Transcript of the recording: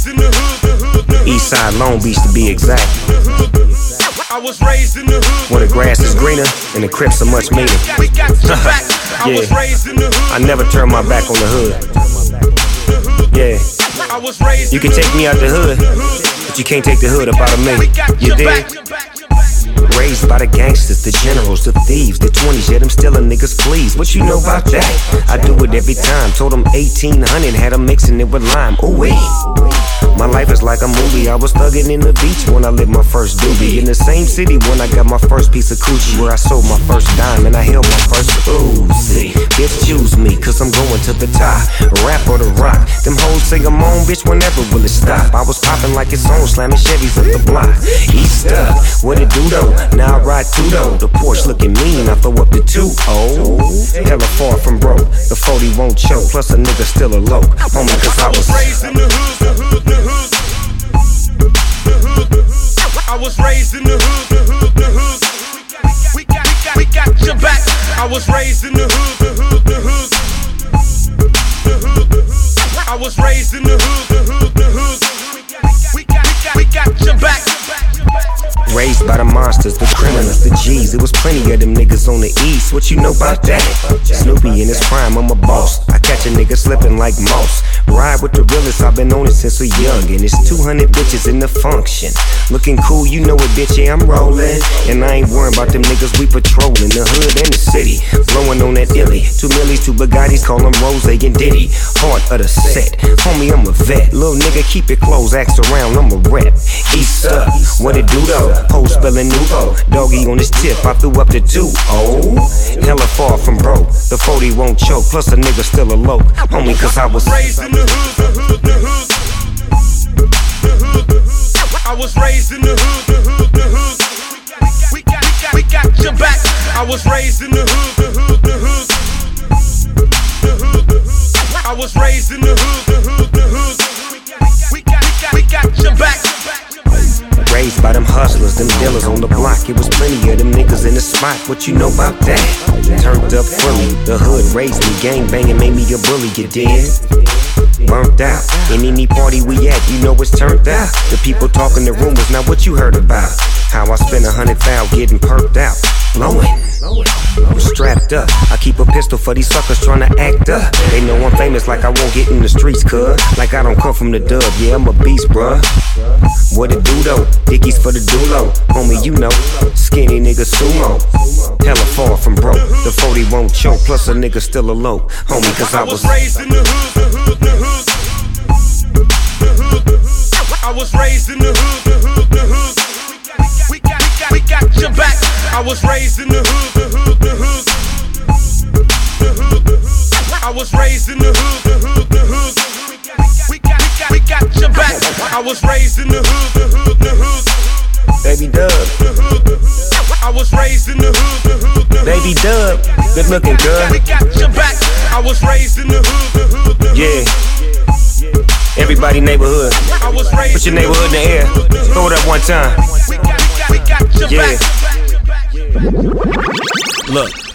raised in the hood. Eastside Long Beach to be exact. I was raised in the hood. Where the grass is greener and the Crips are much meaner. We got your back. I was Yeah. raised in the hood. I never turn my back on the hood. Yeah. I was raised You can take me out the hood, but you can't take the hood up out of me. You dig? Raised by the gangsters, the generals, the thieves, the 20s, yeah, them stealing niggas, please. What you know about that? I do it every time. Told them 1800, had them mixing it with lime. Ooh wee. My life is like a movie. I was thugging in the beach when I lit my first doobie. In the same city when I got my first piece of coochie. Where I sold my first dime and I held my first Uzi. Bitch, choose me, cause I'm going to the top. Rap or the rock. Them hoes say I'm on, bitch, whenever will it stop? I was popping like it's on, slamming Chevys up the block. East up, what it do though? Now I ride two though. The Porsche looking mean, I throw up the 2-0. Hella far from broke, the 40 won't choke. Plus a nigga still a loke, homie, cause I was raised in the hood, the hood, the hood. I was raised in the hood, the hood, the hood. We got your back. I was raised in the hood, the hood, the hood. I was raised in the hood, the hood, the hood. We got your back. Raised by the monsters, the criminals, the G's. It was plenty of them niggas on the east. What you know about that? Snoopy in his prime, I'm a boss. I catch a nigga slipping like moss. Ride with the realest, I've been on it since a youngin'. It's 200 bitches in the function. Looking cool, you know it, bitch, yeah, I'm rollin'. And I ain't worried about them niggas, we patrollin' the hood and the city. Blowin' on that illy. 2 millies, 2 Bugattis, call them Rose and Diddy. Heart of the set, homie, I'm a vet. Little nigga, keep it closed, ask around, I'm a rep. East up, what it do though? Post spellin' nouveau. Doggy on his tip, I threw up the 2-0. Hella far from broke, the 40 won't choke. Plus a nigga still a loke, homie, cause I was raised in the hood, the hood, the hood. I was raised in the hood, the hood, the hood. We got your back. I was raised in the hood, the hood, the hood. I was raised in the hood, the hood, the hood. We got your back. Raised by them hustlers, them dealers on the block. It was plenty of them niggas in the spot. What you know about that? Turned up fully, the hood raised me. Gang banging made me a bully, you dig? Burnt out, in any party we at, you know it's turned out. The people talking the rumors, now what you heard about? How I spent 100,000 getting perked out, blowing. I'm strapped up, I keep a pistol for these suckers tryna act up. They know I'm famous like I won't get in the streets, cuz. Like I don't come from the dub, yeah, I'm a beast, bruh. What it do though? Dickies for the dulo, homie, you know. Skinny nigga sumo. Hella far from broke, the 40 won't choke. Plus a nigga still a low, homie, cause I was raised in the hood, the hood, the hood. I was raised in the hood, the hood, the hood. We got your back. I was raised in the hood, the hood, the hood. I was raised in the hood, the hood, the hood. We got your back. I was raised in the hood, the hood, the hood. Baby Dub. I was raised in the hood, the hood, the hood. Baby Dub, good looking girl. We got your back. I was raised in the hood, the hood, the hood. Yeah. Everybody neighborhood. Put your neighborhood in the air. Throw it up one time. We got your Yeah. back. Look.